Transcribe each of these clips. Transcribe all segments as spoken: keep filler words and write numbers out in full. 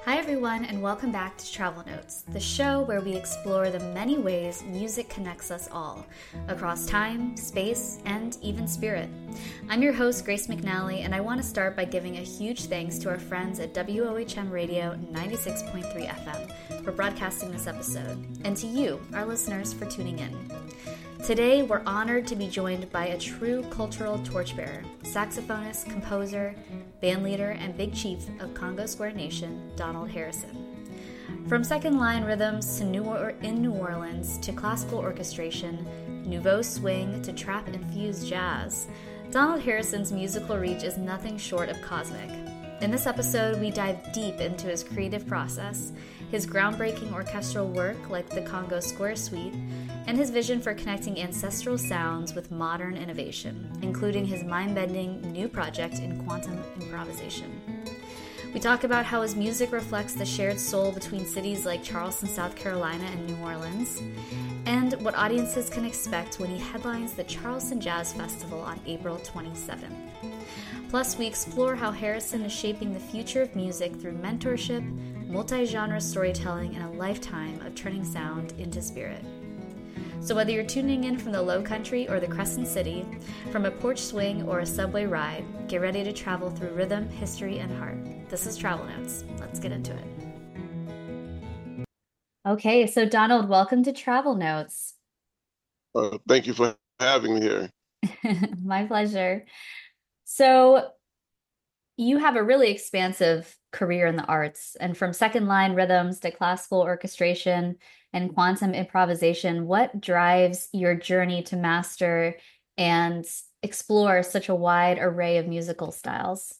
Hi, everyone, and welcome back to Travel Notes, the show where we explore the many ways music connects us all, across time, space, and even spirit. I'm your host, Grace McNally, and I want to start by giving a huge thanks to our friends at W O H M Radio ninety-six point three F M for broadcasting this episode, and to you, our listeners, for tuning in. Today, we're honored to be joined by a true cultural torchbearer, saxophonist, composer, bandleader, and big chief of Congo Square Nation, Donald Harrison. From second-line rhythms to New or- in New Orleans to classical orchestration, nouveau swing to trap-infused jazz, Donald Harrison's musical reach is nothing short of cosmic. In this episode, we dive deep into his creative process, his groundbreaking orchestral work like the Congo Square Suite, and his vision for connecting ancestral sounds with modern innovation, including his mind-bending new project in quantum improvisation. We talk about how his music reflects the shared soul between cities like Charleston, South Carolina, and New Orleans, and what audiences can expect when he headlines the Charleston Jazz Festival on April twenty-seventh. Plus, we explore how Harrison is shaping the future of music through mentorship, multi-genre storytelling, and a lifetime of turning sound into spirit. So whether you're tuning in from the Low Country or the Crescent City, from a porch swing or a subway ride, get ready to travel through rhythm, history, and heart. This is Travel Notes. Let's get into it. Okay, so Donald, welcome to Travel Notes. Uh, thank you for having me here. My pleasure. So you have a really expansive career in the arts, and from second line rhythms to classical orchestration and quantum improvisation, what drives your journey to master and explore such a wide array of musical styles?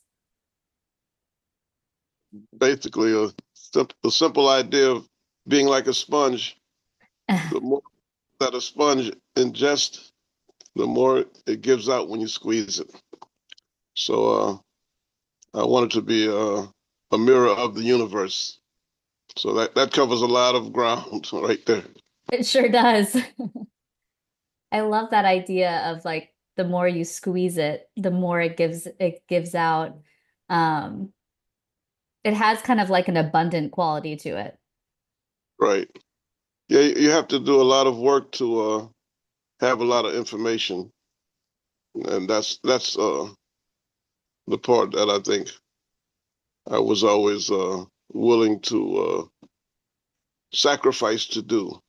Basically, a, sim- a simple idea of being like a sponge. The more that a sponge ingests, the more it gives out when you squeeze it. So uh, I wanted to be a, a mirror of the universe. So that, that covers a lot of ground right there. It sure does. I love that idea of like the more you squeeze it, the more it gives it gives out. Um, it has kind of like an abundant quality to it. Right. Yeah, you have to do a lot of work to uh, have a lot of information. And that's that's uh, the part that I think I was always uh, willing to uh, sacrifice to do.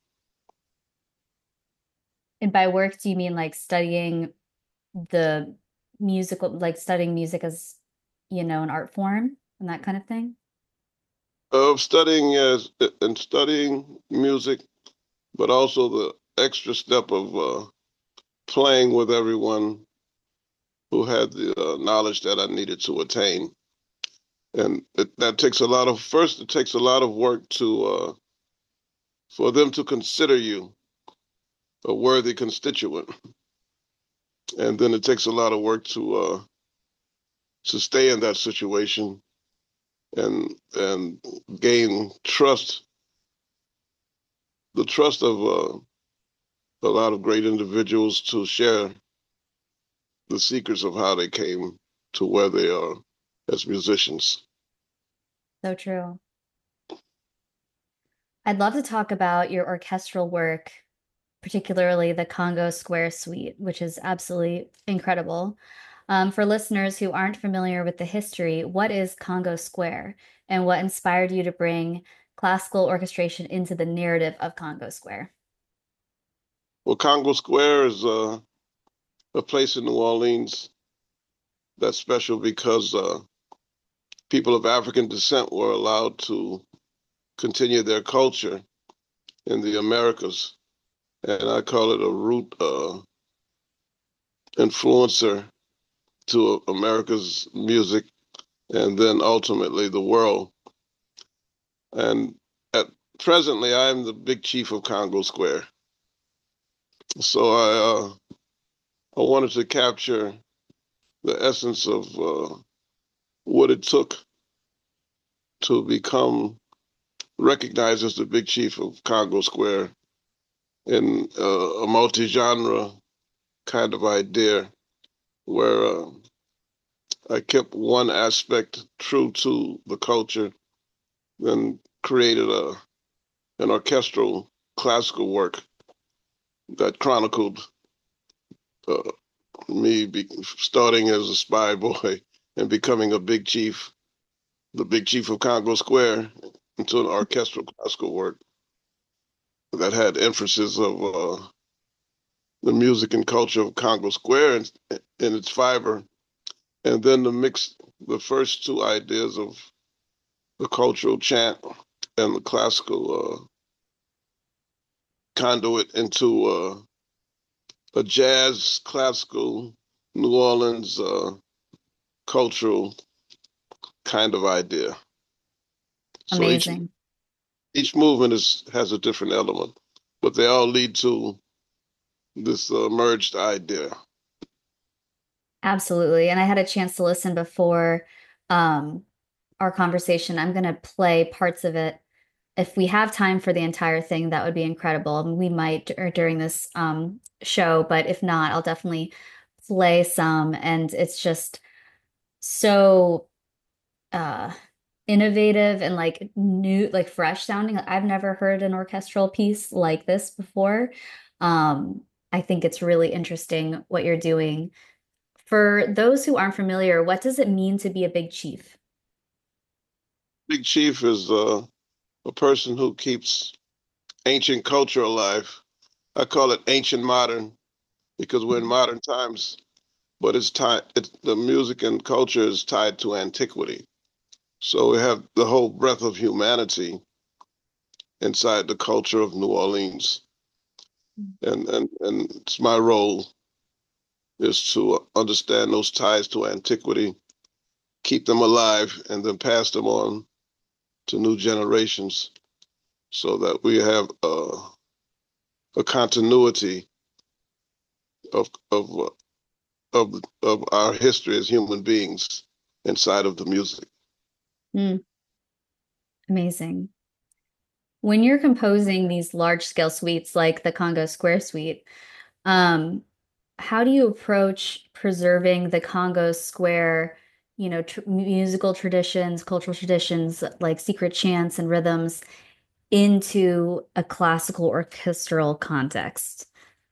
And by work, do you mean like studying the musical, like studying music as, you know, an art form and that kind of thing? Of studying as and studying music, but also the extra step of uh, playing with everyone who had the uh, knowledge that I needed to attain. And it, that takes a lot of, first, it takes a lot of work to, uh, for them to consider you a worthy constituent. And then it takes a lot of work to, uh, to stay in that situation and, and gain trust, the trust of uh, a lot of great individuals to share the secrets of how they came to where they are as musicians. So true. I'd love to talk about your orchestral work, particularly the Congo Square Suite, which is absolutely incredible. Um, for listeners who aren't familiar with the history, what is Congo Square and what inspired you to bring classical orchestration into the narrative of Congo Square? Well, Congo Square is uh, a place in New Orleans that's special because uh, people of African descent were allowed to continue their culture in the Americas. And I call it a root uh, influencer to America's music and then ultimately the world. And at presently, I am the big chief of Congo Square. So I uh, I wanted to capture the essence of uh, what it took to become recognized as the big chief of Congo Square in uh, a multi-genre kind of idea where uh, I kept one aspect true to the culture then created a an orchestral classical work that chronicled uh, me be, starting as a spy boy and becoming a big chief, the big chief of Congo Square, into an orchestral classical work that had emphasis of uh, the music and culture of Congo Square in, in its fiber, and then to mix the first two ideas of the cultural chant and the classical uh, conduit into uh, a jazz, classical, New Orleans uh, cultural kind of idea. So each Amazing. each movement is has a different element, but they all lead to this uh, merged idea. Absolutely. And I had a chance to listen before um, our conversation. I'm going to play parts of it. If we have time for the entire thing, that would be incredible. We might dur- during this um, show, but if not, I'll definitely play some. And it's just so uh, innovative and like new, like fresh sounding. I've never heard an orchestral piece like this before. Um, I think it's really interesting what you're doing. For those who aren't familiar, what does it mean to be a big chief? Big Chief is uh, a person who keeps ancient culture alive. I call it ancient modern because we're in modern times, but it's tied. It's, the music and culture is tied to antiquity. So we have the whole breadth of humanity inside the culture of New Orleans, and and and it's my role is to understand those ties to antiquity, keep them alive, and then pass them on to new generations, so that we have uh, a continuity of of uh, of of our history as human beings inside of the music. Mm, amazing. When you're composing these large scale suites like the Congo Square Suite, um, how do you approach preserving the Congo Square, you know, tr musical traditions, cultural traditions like secret chants and rhythms into a classical orchestral context?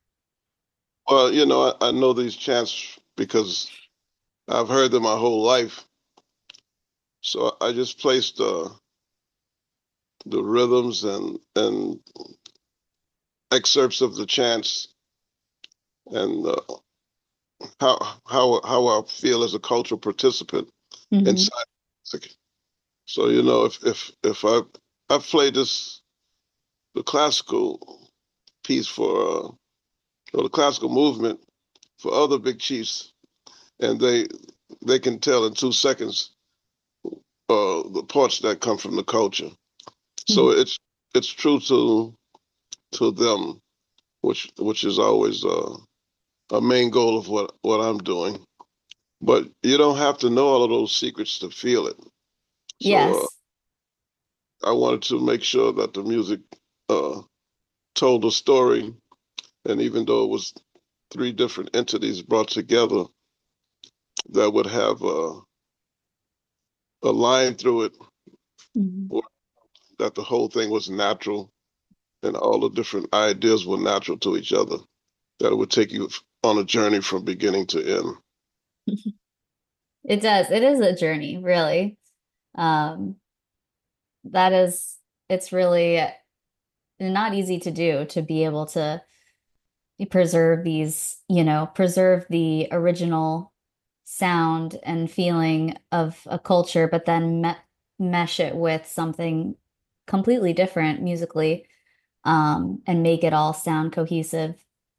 Well, you know, I, I know these chants because I've heard them my whole life. So I just placed uh, the rhythms and and excerpts of the chants and uh, how how how I feel as a cultural participant Hmm. inside music. So you know, if if if I I've played this the classical piece for uh, or the classical movement for other big chiefs, and they they can tell in two seconds uh, the parts that come from the culture. So it's it's true to to them, which which is always uh, a main goal of what what I'm doing. But you don't have to know all of those secrets to feel it. So uh, Yes. I wanted to make sure that the music uh, told a story, and even though it was three different entities brought together, that would have a, a line through it, Mhm. or that the whole thing was natural and all the different ideas were natural to each other. That it would take you on a journey from beginning to end. It does. It is a journey, really. Um, that is, it's really not easy to do to be able to preserve these, you know, preserve the original sound and feeling of a culture, but then me mesh it with something completely different musically, um, and make it all sound cohesive.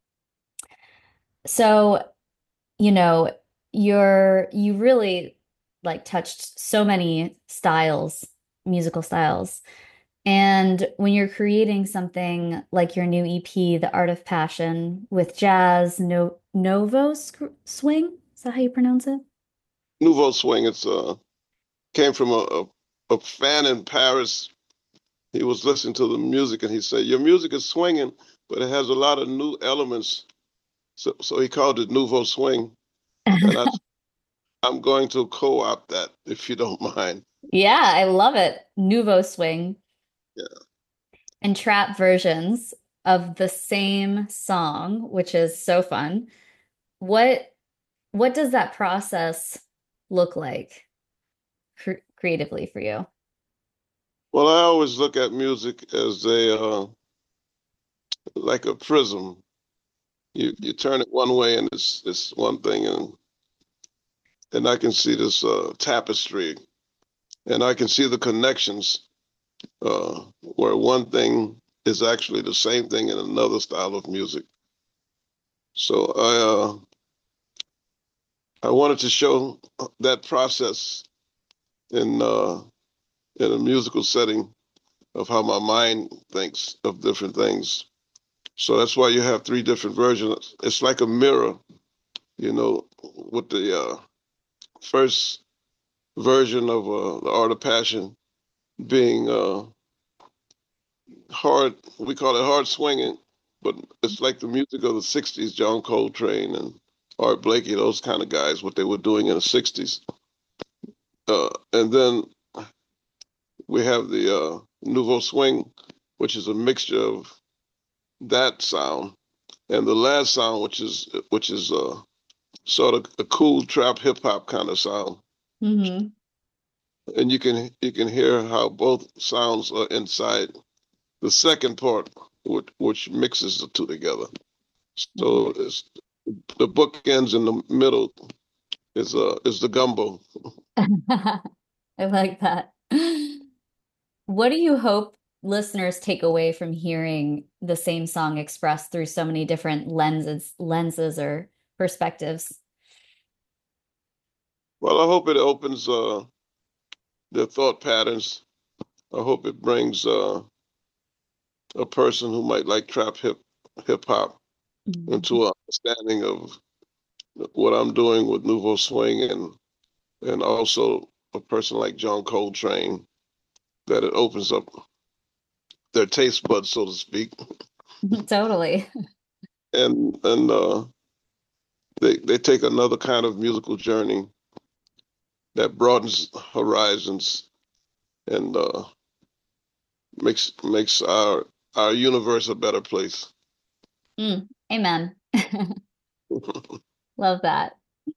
So, you know, you're you really like touched so many styles, musical styles. And when you're creating something like your new E P, The Art of Passion, with jazz, no Novo sc swing, is that how you pronounce it? Nouveau Swing, it's uh, came from a, a, a fan in Paris. He was listening to the music and he said, "Your music is swinging, but it has a lot of new elements." So, so he called it Nouveau Swing. And I, I'm going to co-opt that if you don't mind. Yeah, I love it. Nouveau swing Yeah. and trap versions of the same song, which is so fun. What what does that process look like cr creatively for you? Well, I always look at music as a uh, like a prism. You you turn it one way and it's it's one thing, and and I can see this uh, tapestry, and I can see the connections uh, where one thing is actually the same thing in another style of music. So I uh, I wanted to show that process in uh, in a musical setting of how my mind thinks of different things. So that's why you have three different versions. It's like a mirror, you know, with the uh, first version of uh, the Art of Passion being uh, hard. We call it hard swinging, but it's like the music of the sixties, John Coltrane and Art Blakey, those kind of guys, what they were doing in the sixties. Uh, and then we have the uh, Nouveau Swing, which is a mixture of that sound and the last sound, which is which is uh, sort of a cool trap hip hop kind of sound. Hmm. And you can you can hear how both sounds are inside the second part, which, which mixes the two together. So it's, the book ends in the middle is uh is the gumbo. I like that. What do you hope listeners take away from hearing the same song expressed through so many different lenses, lenses or perspectives? Well, I hope it opens uh their thought patterns. I hope it brings uh a person who might like trap hip hip hop Mhm. into an understanding of what I'm doing with Nouveau Swing, and and also a person like John Coltrane, that it opens up their taste buds, so to speak, Totally. and and uh, they they take another kind of musical journey that broadens horizons and uh, makes makes our our universe a better place. Mm, amen. Love that.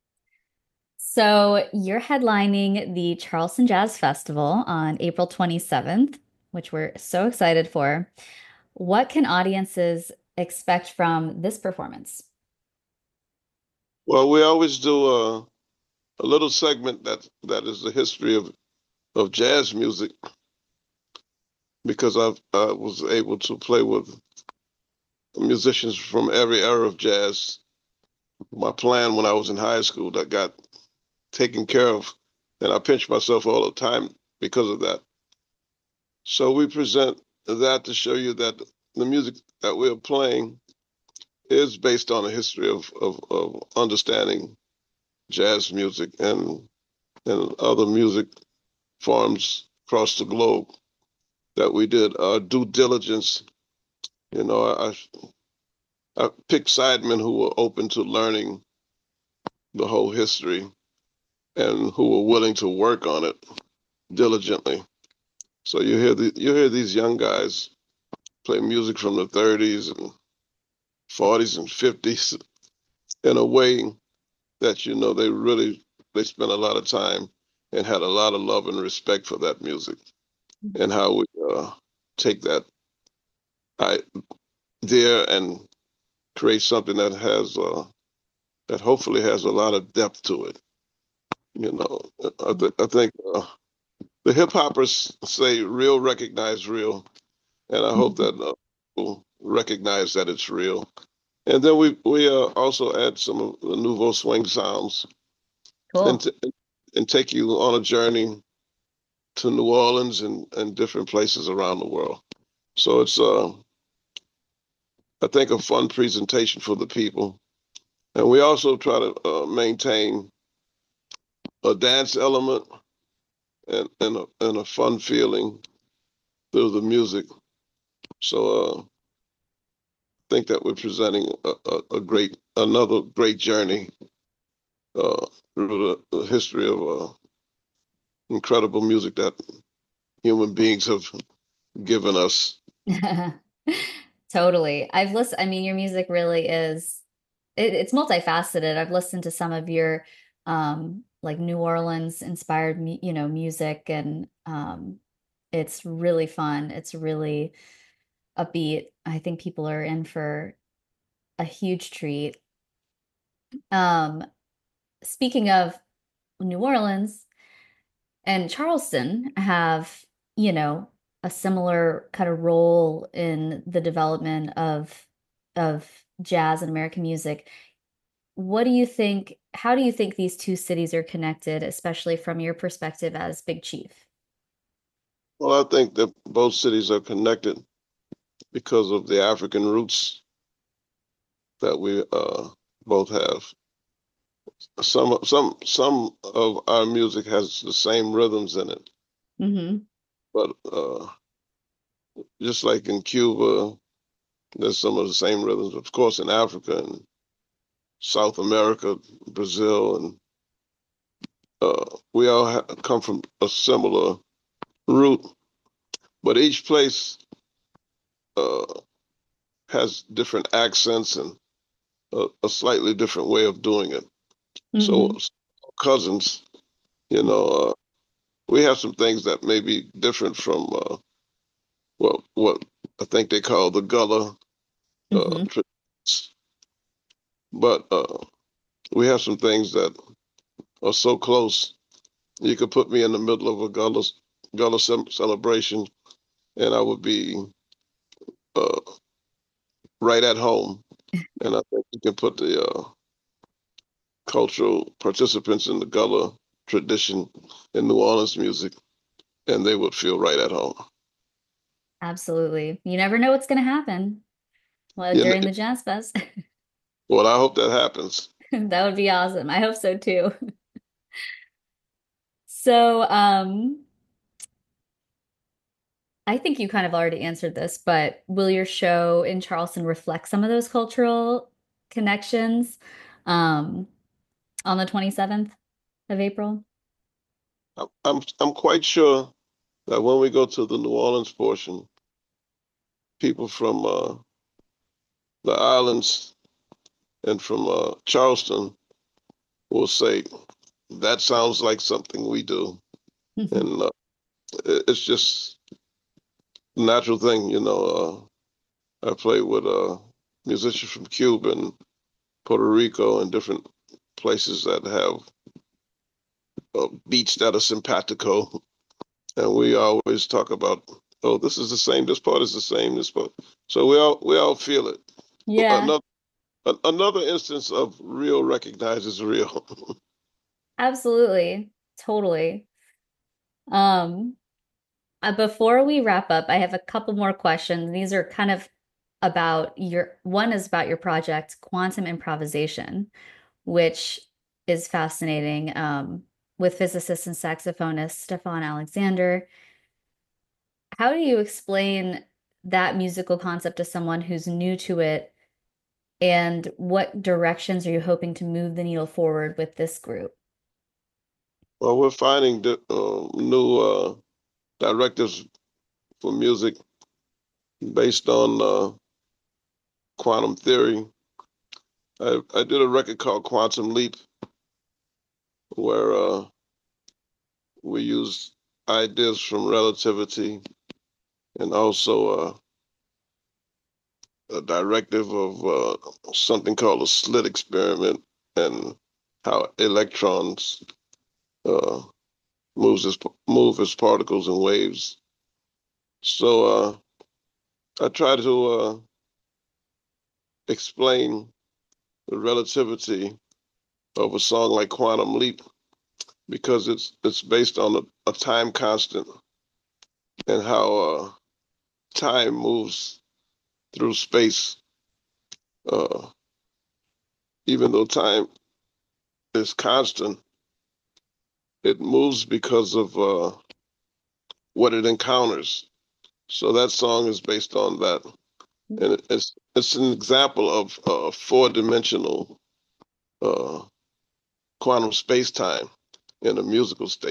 So you're headlining the Charleston Jazz Festival on April twenty-seventh, which we're so excited for. What can audiences expect from this performance? Well, we always do a, a little segment that that is the history of of jazz music, because I've I was able to play with musicians from every era of jazz. My plan when I was in high school that got taken care of, and I pinch myself all the time because of that. So we present that to show you that the music that we're playing is based on a history of, of, of understanding jazz music and and other music forms across the globe. That we did our due diligence. You know, I, I picked sidemen who were open to learning the whole history and who were willing to work on it diligently. So you hear the you hear these young guys play music from the thirties and forties and fifties in a way that you know they really they spent a lot of time and had a lot of love and respect for that music, and how we uh, take that idea and create something that has uh, that hopefully has a lot of depth to it. You know, I, th- I think uh, the hip hoppers say real recognize real, and I hope that uh, people recognize that it's real. And then we we uh, also add some of the nouveau swing sounds, and Cool. t- and take you on a journey to New Orleans and, and different places around the world. So it's uh I think a fun presentation for the people. And we also try to uh, maintain a dance element and and a, and a fun feeling through the music. So uh, I think that we're presenting a, a, a great another great journey uh, through the, the history of uh, incredible music that human beings have given us. Totally. I've listened, I mean, your music really is it, it's multifaceted. I've listened to some of your um like New Orleans inspired mu- you know, music and um it's really fun. It's really upbeat. I think people are in for a huge treat. Um Speaking of New Orleans and Charleston have, you know, a similar kind of role in the development of of jazz and American music. What do you think, how do you think these two cities are connected, especially from your perspective as Big Chief? Well, I think that both cities are connected because of the African roots that we uh, both have. Some some some of our music has the same rhythms in it, Hmm. but uh, just like in Cuba, there's some of the same rhythms. Of course, in Africa and South America, Brazil, and uh, we all ha come from a similar root, but each place uh, has different accents and a, a slightly different way of doing it. So, Hmm. cousins, you know, uh, we have some things that may be different from uh, well, what I think they call the Gullah uh, Hmm. traditions, but uh, we have some things that are so close. You could put me in the middle of a Gullah Gullah celebration, and I would be uh, right at home. And I think you can put the uh, cultural participants in the Gullah tradition in New Orleans music, and they would feel right at home. Absolutely. You never know what's going to happen. Well, You know, during the Jazz Fest. well, I hope that happens. That would be awesome. I hope so too. So, um, I think you kind of already answered this, but will your show in Charleston reflect some of those cultural connections, um, on the twenty-seventh of April? I'm I'm I'm quite sure that when we go to the New Orleans portion, people from uh, the islands and from uh, Charleston will say that sounds like something we do, and uh, it's just a natural thing, you know. Uh, I play with uh, musicians from Cuba and Puerto Rico and different places that have uh, beats that are simpatico, and we always talk about, oh, this is the same, this part is the same, this part. So we all we all feel it. Yeah, Another another instance of real recognizes real. absolutely. Totally. Um, uh, Before we wrap up, I have a couple more questions. These are kind of about your, one is about your project, Quantum Improvisation, which is fascinating, um, with physicist and saxophonist Stefan Alexander. How do you explain that musical concept to someone who's new to it? And what directions are you hoping to move the needle forward with this group? Well, we're finding di- uh, new uh, directives for music based on uh, quantum theory. I, I did a record called Quantum Leap where uh, we used ideas from relativity and also uh, a directive of uh, something called a slit experiment and how electrons uh, moves as move as particles and waves. So uh, I try to uh, explain the relativity of a song like Quantum Leap because it's it's based on a, a time constant and how uh, time moves through space. Uh, Even though time is constant, it moves because of uh, what it encounters. So that song is based on that, and it, it's it's an example of uh, four dimensional uh, quantum space time in a musical state.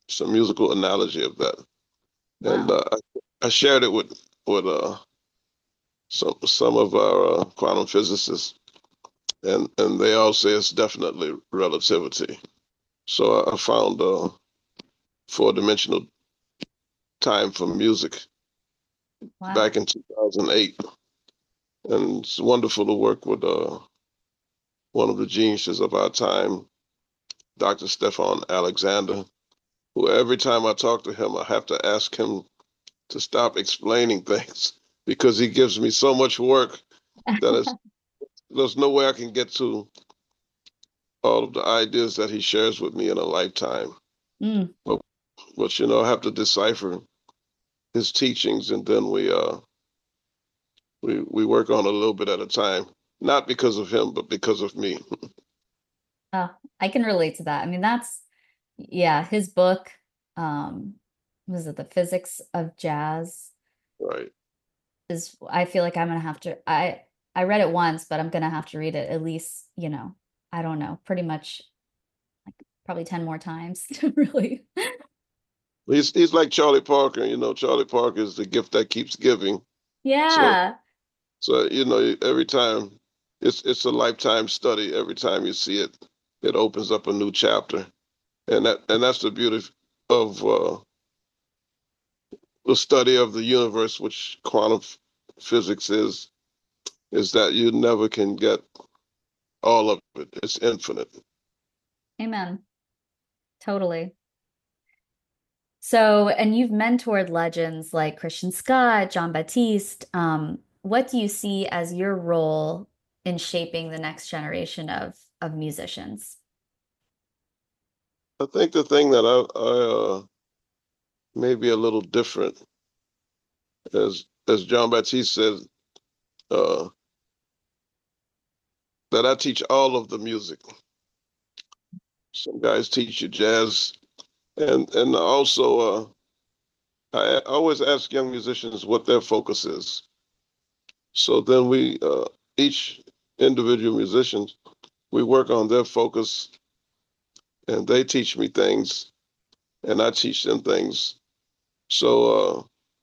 some musical analogy of that. And Wow. uh, I, I shared it with with uh, some some of our uh, quantum physicists, and and they all say it's definitely relativity. So I, I found uh, four dimensional time for music Wow. back in two thousand eight, and it's wonderful to work with uh, one of the geniuses of our time, Doctor Stefan Alexander, who every time I talk to him, I have to ask him to stop explaining things because he gives me so much work that it's, there's no way I can get to all of the ideas that he shares with me in a lifetime. Mm. But, but you know, I have to decipher his teachings, and then we uh we we work on a little bit at a time. Not because of him, but because of me. Oh, I can relate to that. I mean, that's yeah, his book, um, was it The Physics of Jazz? Right. Is I feel like I'm gonna have to I I read it once, but I'm gonna have to read it at least, you know, I don't know, pretty much like probably ten more times to really. He's he's like Charlie Parker. You know, Charlie Parker is the gift that keeps giving. So Yeah. so you know, every time it's it's a lifetime study. Every time you see it, it opens up a new chapter, and that and that's the beauty of uh, the study of the universe, which quantum f- physics is, is that you never can get all of it. It's infinite. Amen. Totally. So, and you've mentored legends like Christian Scott, John Baptiste. Um, what do you see as your role in shaping the next generation of of musicians? I think the thing that I, I uh, may be a little different, as as John Baptiste said, uh, that I teach all of the music. Some guys teach you jazz, and and also uh, I always ask young musicians what their focus is. So then we uh, each individual musicians we work on their focus, and they teach me things, and I teach them things. So uh,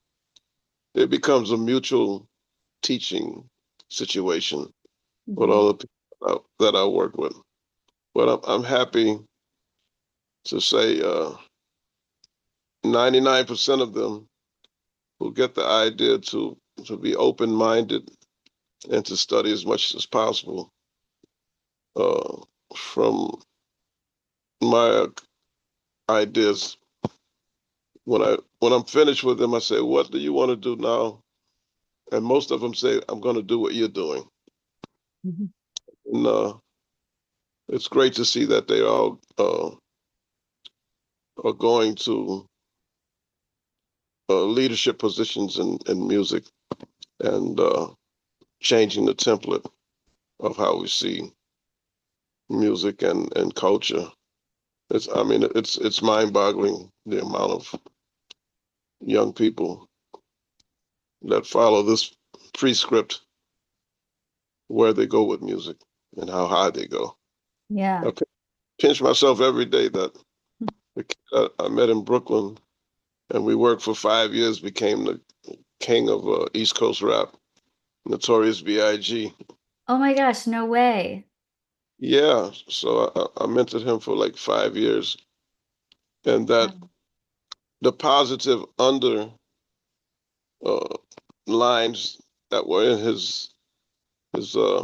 it becomes a mutual teaching situation with Mhm. all the people that I work with. But I'm, I'm happy to say uh, ninety-nine percent of them who get the idea to to be open-minded and to study as much as possible uh, from my ideas. When I when I'm finished with them, I say, "What do you want to do now?" And most of them say, "I'm going to do what you're doing." Mhm. And uh, it's great to see that they all uh, are going to uh, leadership positions in, in music and uh, changing the template of how we see music and, and culture. It's I mean it's it's mind-boggling the amount of young people that follow this prescript where they go with music and how high they go. Yeah. I pinch myself every day that the kid I, I met in Brooklyn and we worked for five years became the king of uh, East Coast rap, Notorious B I G. Oh my gosh, no way. Yeah, so I, I mentored him for like five years, and that Wow. the positive under uh, lines that were in his his uh,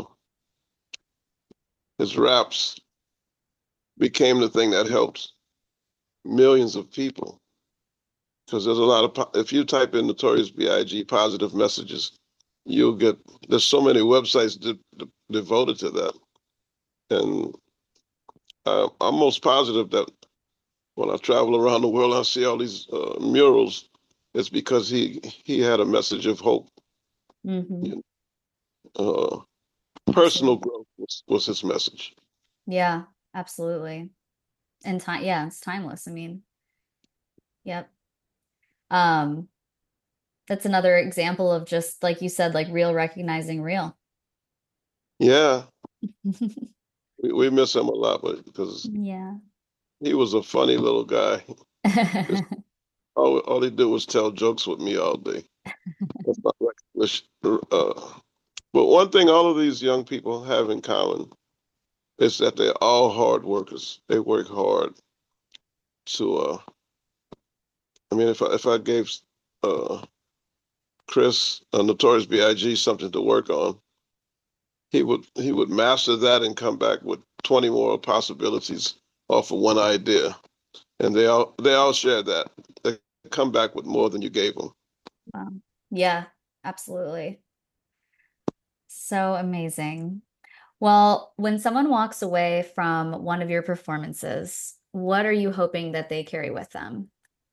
his raps became the thing that helped millions of people. Because there's a lot of po- if you type in Notorious B I G positive messages, you'll get there's so many websites de- de- devoted to that, and uh, I'm most positive that when I travel around the world, I see all these uh, murals. It's because he he had a message of hope. Hmm. You know, uh, personal Absolutely. growth was, was his message. Yeah, absolutely. And time, yeah, it's timeless. I mean, yep. Um, that's another example of just like you said, like real recognizing real. Yeah, we, we miss him a lot, but because Yeah. he was a funny little guy. 'Cause all, all he did was tell jokes with me all day. That's not recognition. Uh, but one thing all of these young people have in common is that they're all hard workers. They work hard to. Uh, I mean, if I, if I gave uh, Chris, uh, Notorious B I G, something to work on, he would he would master that and come back with twenty more possibilities off of one idea. And they all they all share that. They come back with more than you gave them. Wow. Yeah, absolutely. So amazing. Well, when someone walks away from one of your performances, what are you hoping that they carry with them?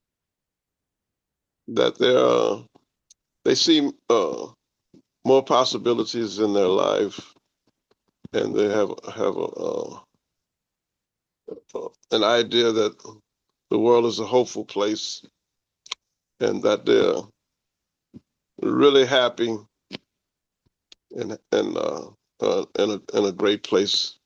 That they're uh, they see uh, more possibilities in their life, and they have have a, uh, uh, an idea that the world is a hopeful place, and that they're really happy and and uh, uh, in a in a great place.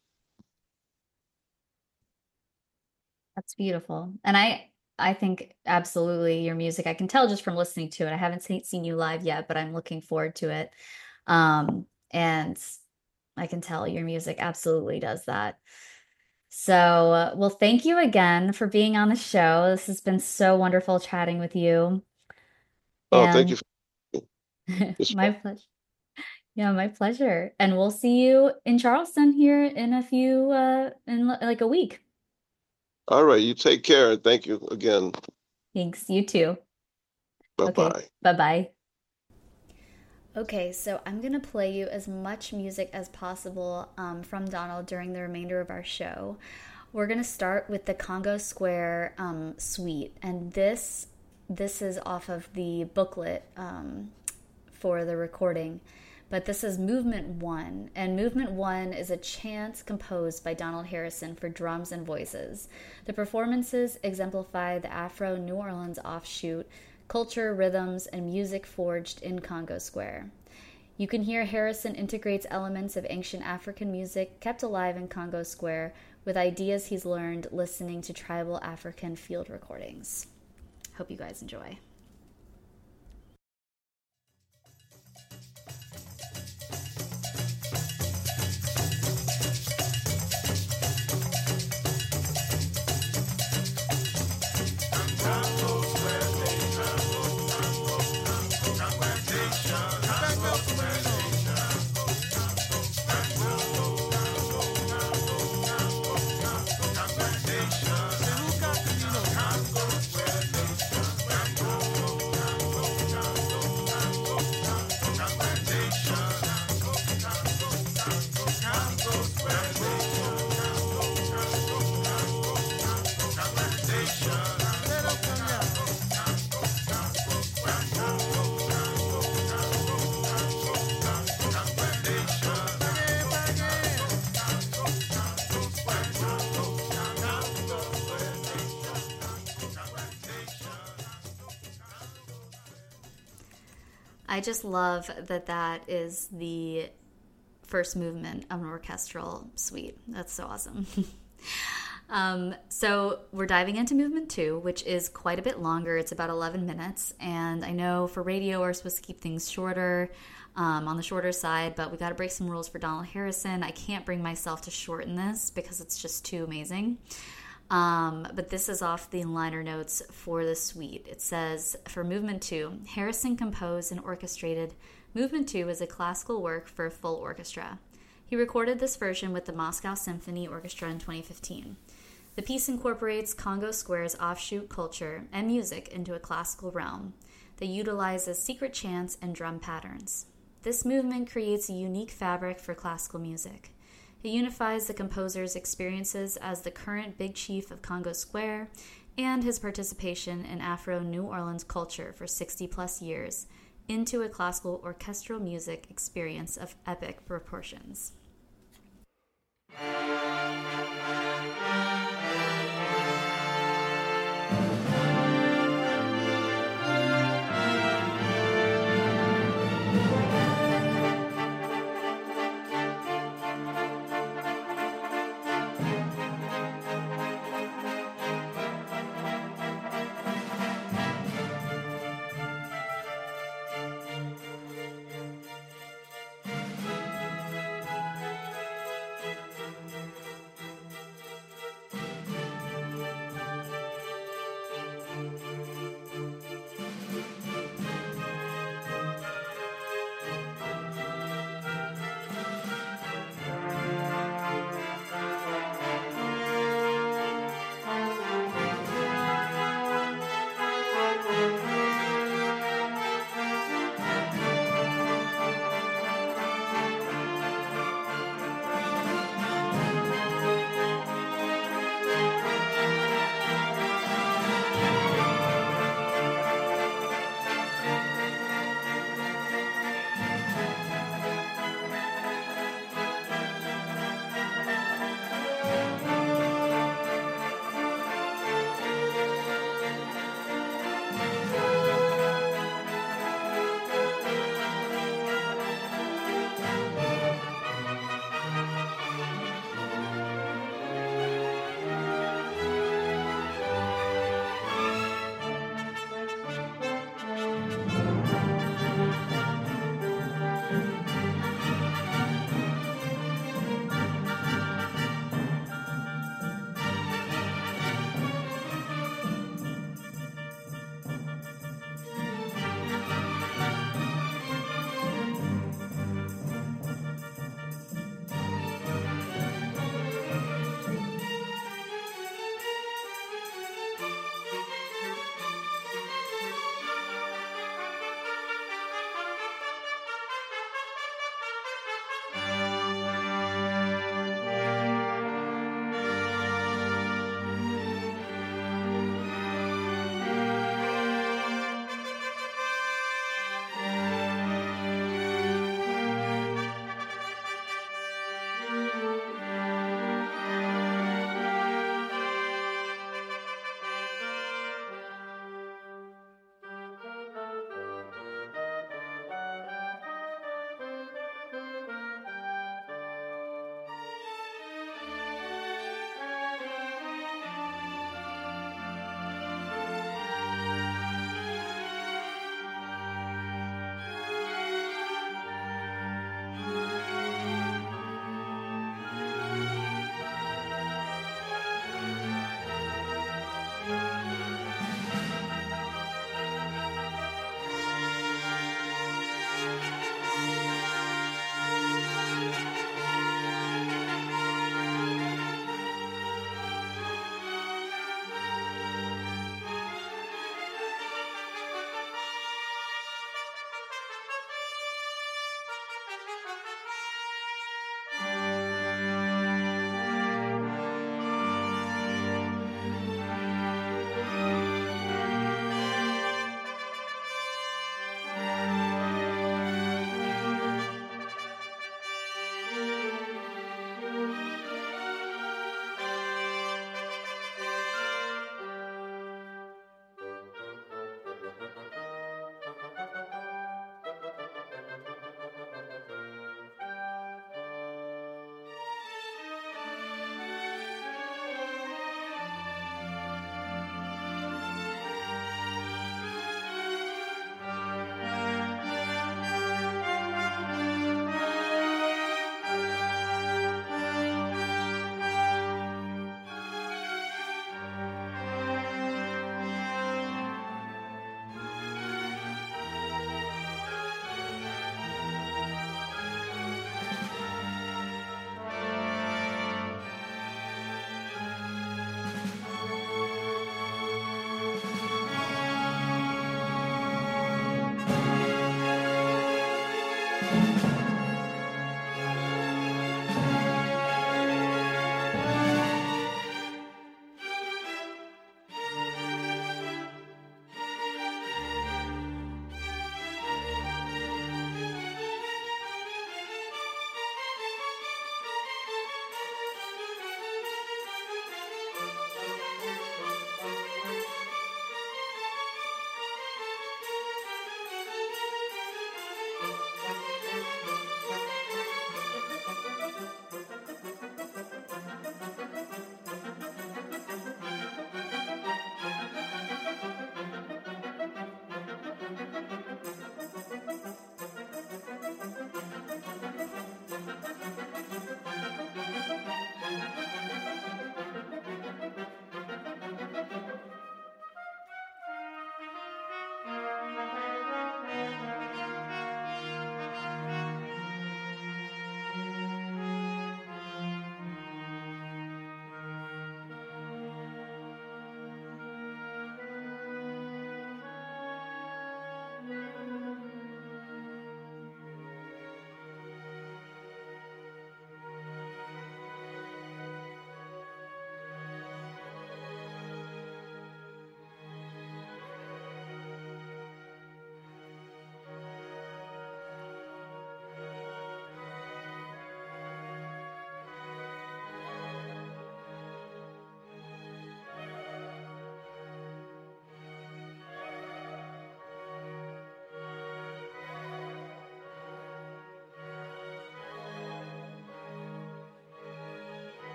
That's beautiful. And I I think absolutely your music, I can tell just from listening to it. I haven't seen, seen you live yet, but I'm looking forward to it. Um, and I can tell your music absolutely does that. So, uh, well, thank you again for being on the show. This has been so wonderful chatting with you. Oh, thank you. And For this. my pleasure. Yeah, my pleasure. And we'll see you in Charleston here in a few, uh, in li- like a week. All right, you take care, and thank you again. Thanks. You too. Bye Okay. bye. Bye-bye. Okay, so I'm going to play you as much music as possible um, from Donald during the remainder of our show. We're going to start with the Congo Square um, suite, and this this is off of the booklet um, for the recording. But this is Movement One, and Movement One is a chant composed by Donald Harrison for drums and voices. The performances exemplify the Afro New Orleans offshoot, culture, rhythms, and music forged in Congo Square. You can hear Harrison integrates elements of ancient African music kept alive in Congo Square with ideas he's learned listening to tribal African field recordings. Hope you guys enjoy. I just love that that is the first movement of an orchestral suite. That's so awesome. um, so we're diving into movement two, which is quite a bit longer. It's about eleven minutes. And I know for radio, we're supposed to keep things shorter, um, on the shorter side, but we got to break some rules for Donald Harrison. I can't bring myself to shorten this because it's just too amazing. Um, but this is off the liner notes for the suite. It says, for Movement two, Harrison composed and orchestrated Movement two as a classical work for a full orchestra. He recorded this version with the Moscow Symphony Orchestra in twenty fifteen. The piece incorporates Congo Square's offshoot culture and music into a classical realm that utilizes secret chants and drum patterns. This movement creates a unique fabric for classical music. It unifies the composer's experiences as the current big chief of Congo Square and his participation in Afro New Orleans culture for sixty plus years into a classical orchestral music experience of epic proportions.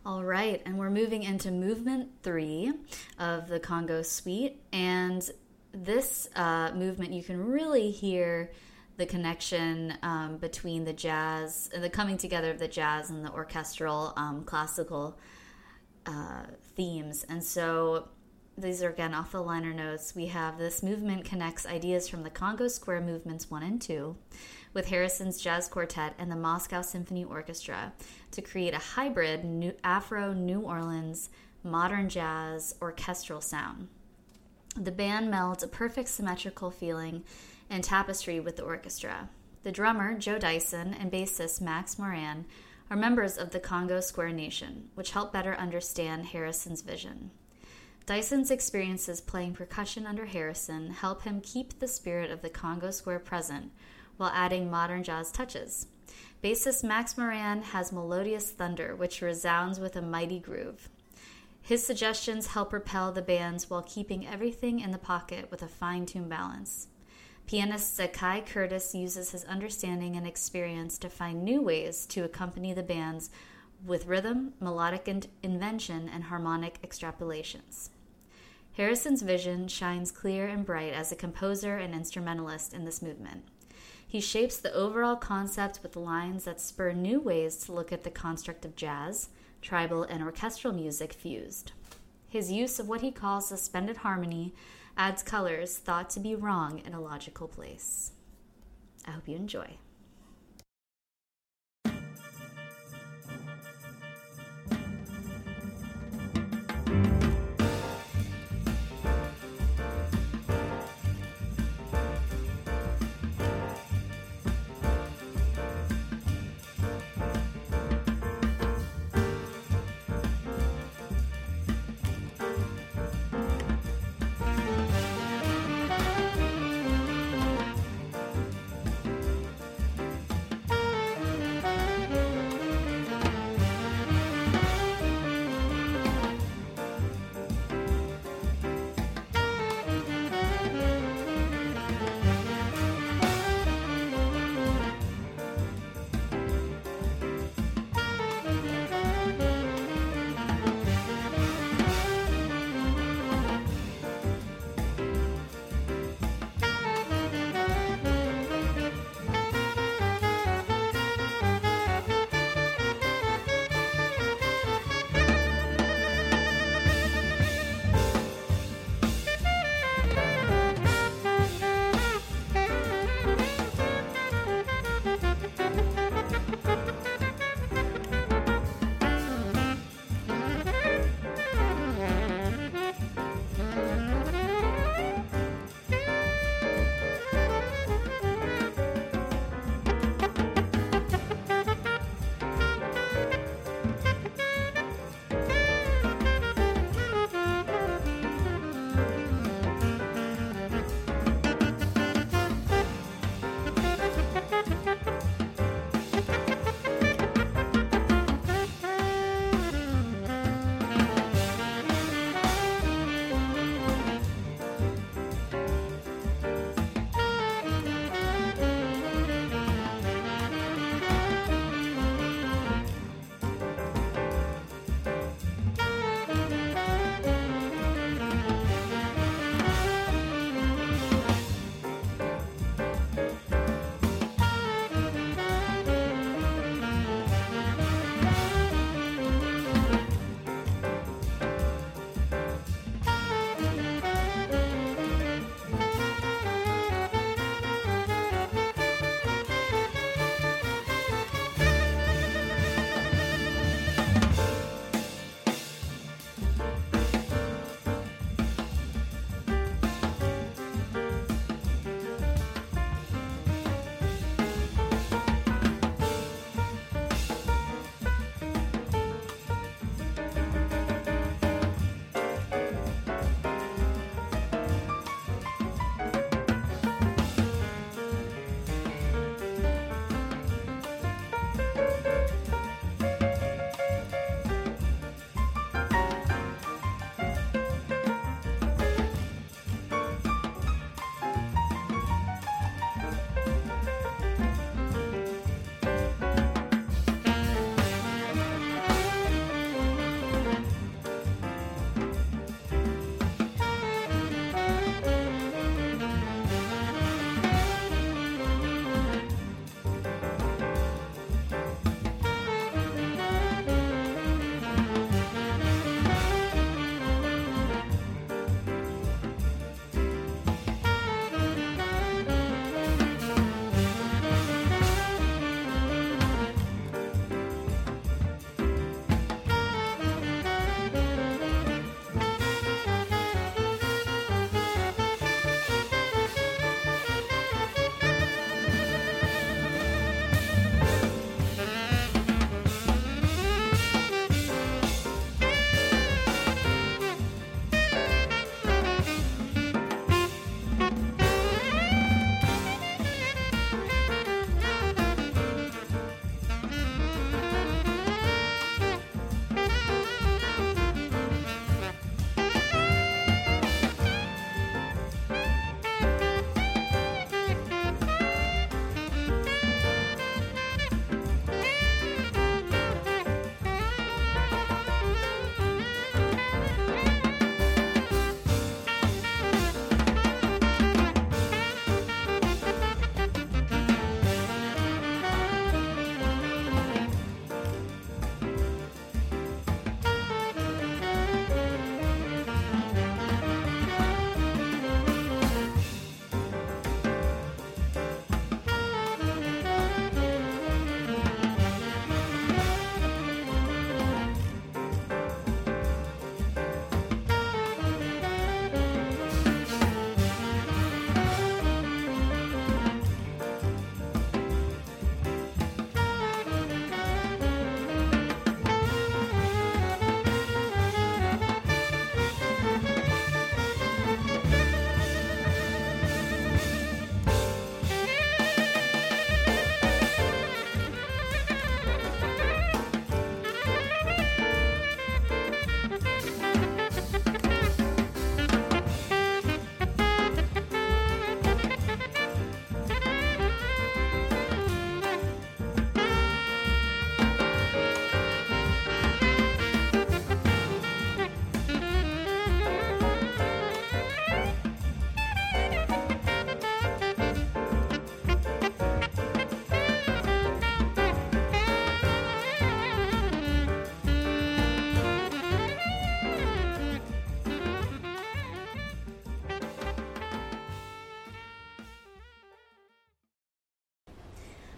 All right, and we're moving into movement three of the Congo Suite. And this uh, movement, you can really hear the connection um, between the jazz, the coming together of the jazz and the orchestral um, classical uh, themes. And so these are, again, off the liner notes. We have this movement connects ideas from the Congo Square Movements one and two with Harrison's Jazz Quartet and the Moscow Symphony Orchestra to create a hybrid new Afro-New Orleans modern jazz orchestral sound. The band melds a perfect symmetrical feeling and tapestry with the orchestra. The drummer, Joe Dyson, and bassist Max Moran are members of the Congo Square Nation, which help better understand Harrison's vision. Dyson's experiences playing percussion under Harrison help him keep the spirit of the Congo Square present while adding modern jazz touches. Bassist Max Moran has melodious thunder, which resounds with a mighty groove. His suggestions help propel the bands while keeping everything in the pocket with a fine-tuned balance. Pianist Zakai Curtis uses his understanding and experience to find new ways to accompany the bands with rhythm, melodic in- invention, and harmonic extrapolations. Harrison's vision shines clear and bright as a composer and instrumentalist in this movement. He shapes the overall concept with lines that spur new ways to look at the construct of jazz, tribal, and orchestral music fused. His use of what he calls suspended harmony adds colors thought to be wrong in a logical place. I hope you enjoy.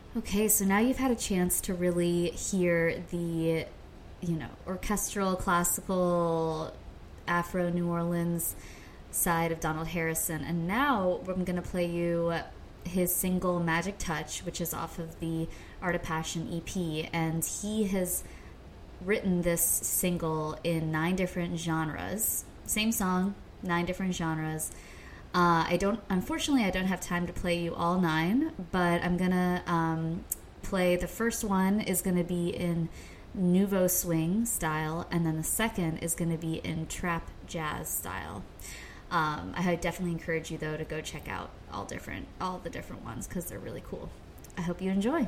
Okay, so now you've had a chance to really hear the, you know, orchestral, classical, Afro New Orleans side of Donald Harrison. And now I'm going to play you his single Magic Touch, which is off of the Art of Passion E P. And he has written this single in nine different genres. Same song, nine different genres. Uh, I don't, unfortunately, I don't have time to play you all nine, but I'm gonna um, play the first one is gonna be in Nouveau Swing style, and then the second is gonna be in Trap Jazz style. Um, I definitely encourage you though to go check out all different, all the different ones because they're really cool. I hope you enjoy.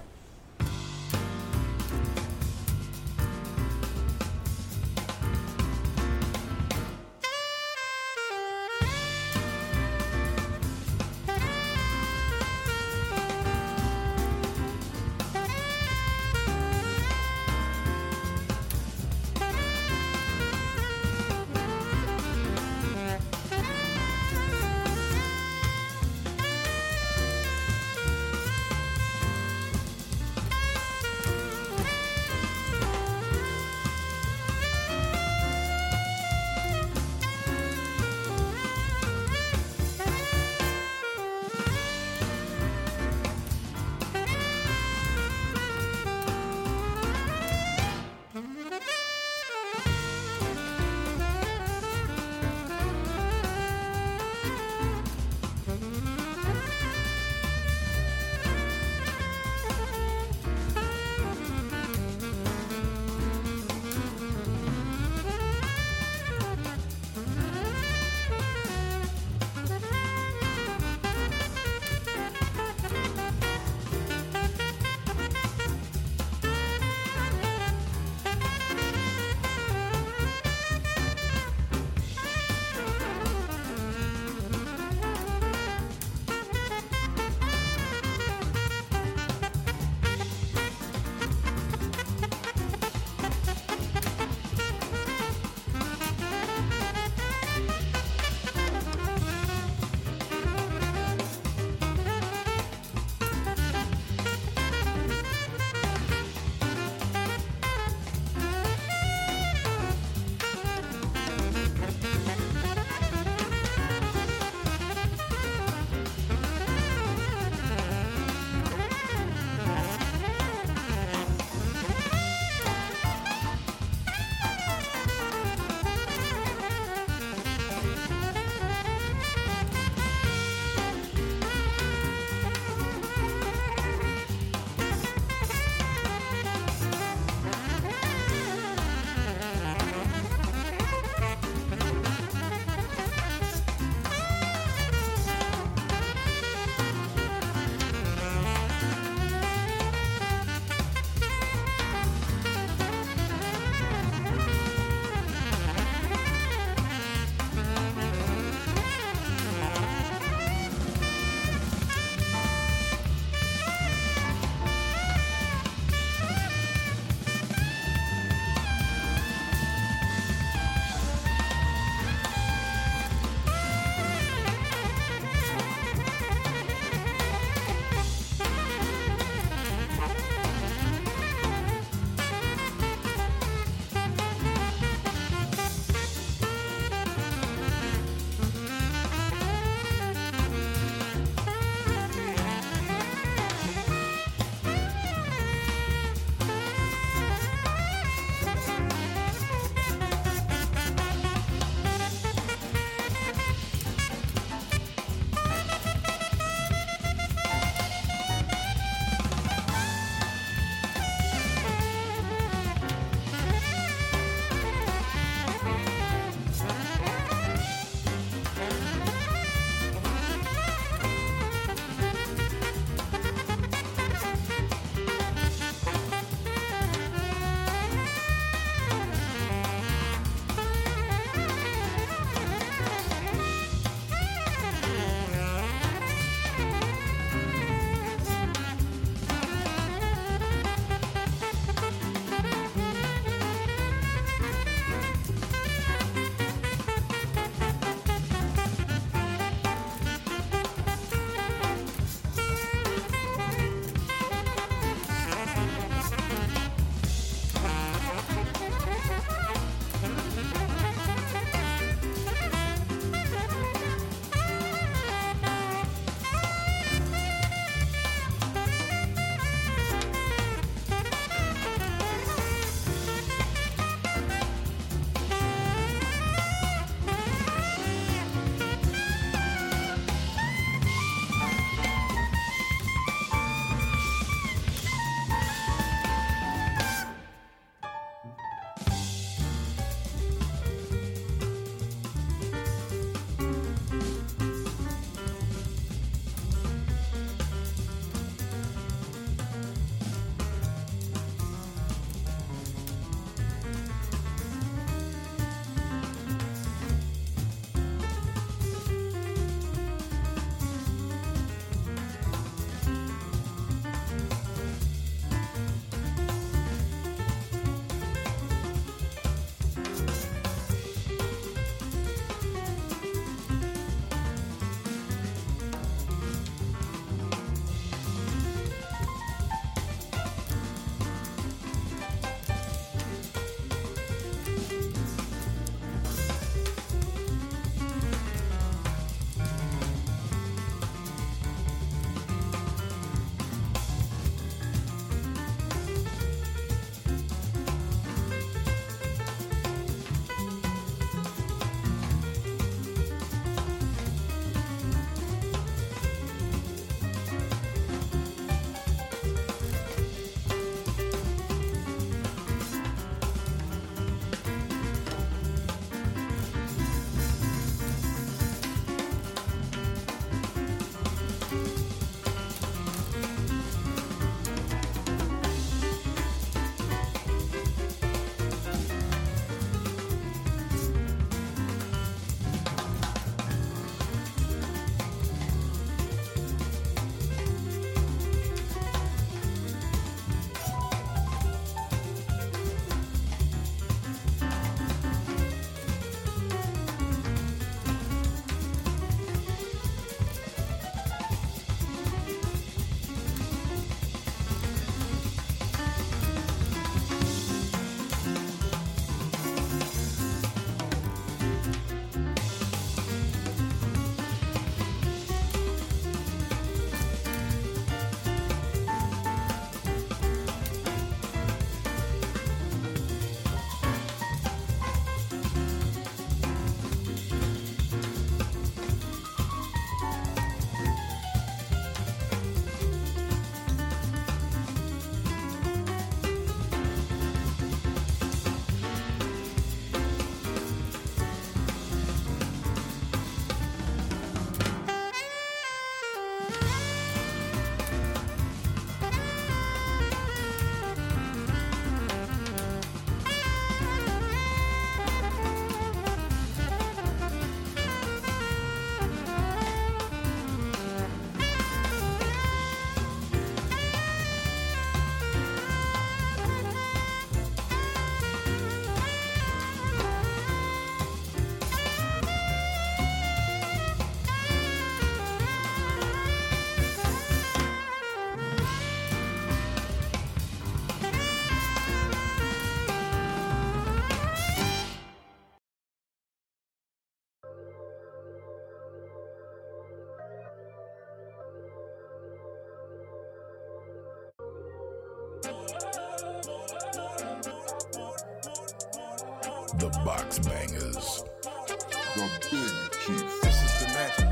The Box Bangers. The Big Chief. This is the magic.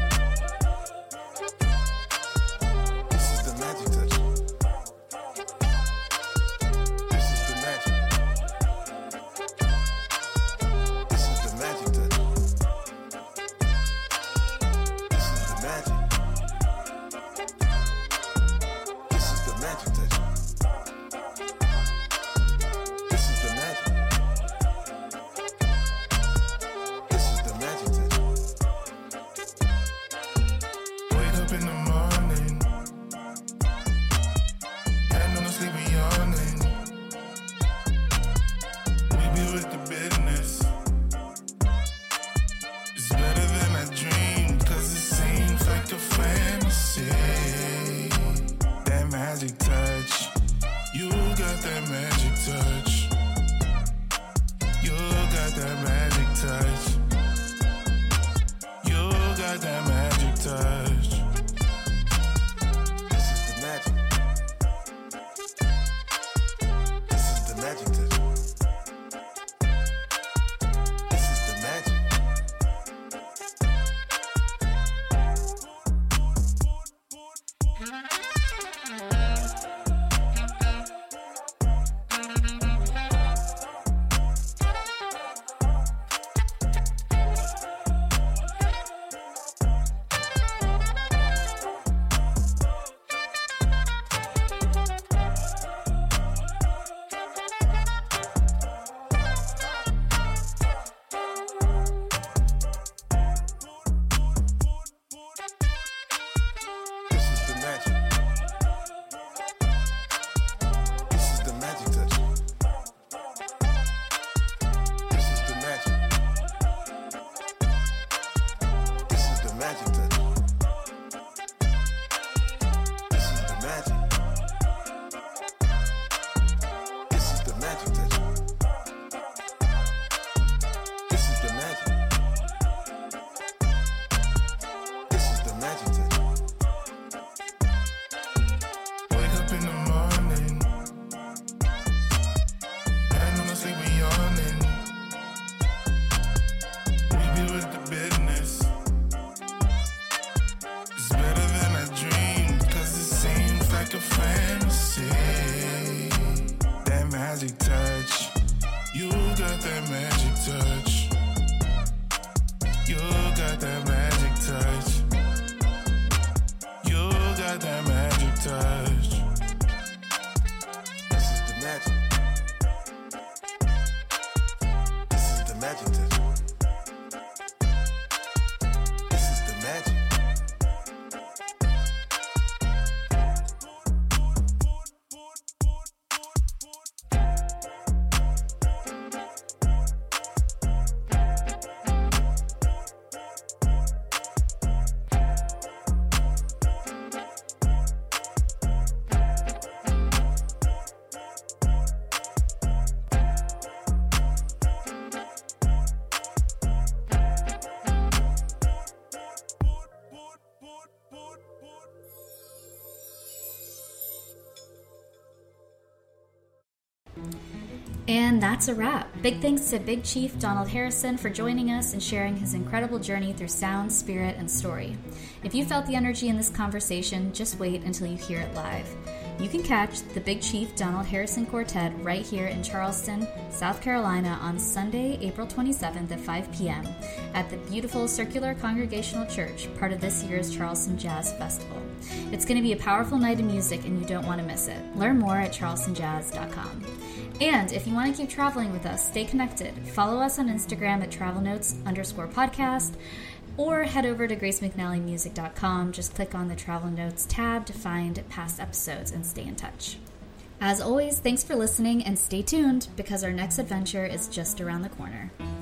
This is the magic touch. This is the magic. This is the magic touch. This is the magic. This is the magic touch. This is the magic. This is the magic touch. Wake up in the morning, had no sleep and yawning. We be with the business. It's better than I dreamed, cause it seems like a fantasy. That magic touch, you got that magic touch. You got that magic touch. You got that magic touch. This is the magic. This is the magic touch. This is the magic. This is the magic. This is the magic touch. This is the magic. This is the magic touch. This is the magic. This is the magic touch. This is the magic. This is the magic touch. Wake up in the morning, had no sleep and yawning. We be with the business. It's better than I dreamed, cause it seems like a fantasy. That magic touch, you got that magic touch. You got that magic touch. You got that magic touch. This is the magic. This is the magic touch. This is the magic. And that's a wrap. Big thanks to Big Chief Donald Harrison for joining us and sharing his incredible journey through sound, spirit, and story. If you felt the energy in this conversation, just wait until you hear it live. You can catch the Big Chief Donald Harrison Quartet right here in Charleston, South Carolina on Sunday, April twenty-seventh at five p.m. at the beautiful Circular Congregational Church, part of this year's Charleston Jazz Festival. It's going to be a powerful night of music and you don't want to miss it. Learn more at charleston jazz dot com. And if you want to keep traveling with us, stay connected. Follow us on Instagram at travelnotes underscore podcast, or head over to grace mcnally music dot com. Just click on the Travel Notes tab to find past episodes and stay in touch. As always, thanks for listening and stay tuned because our next adventure is just around the corner.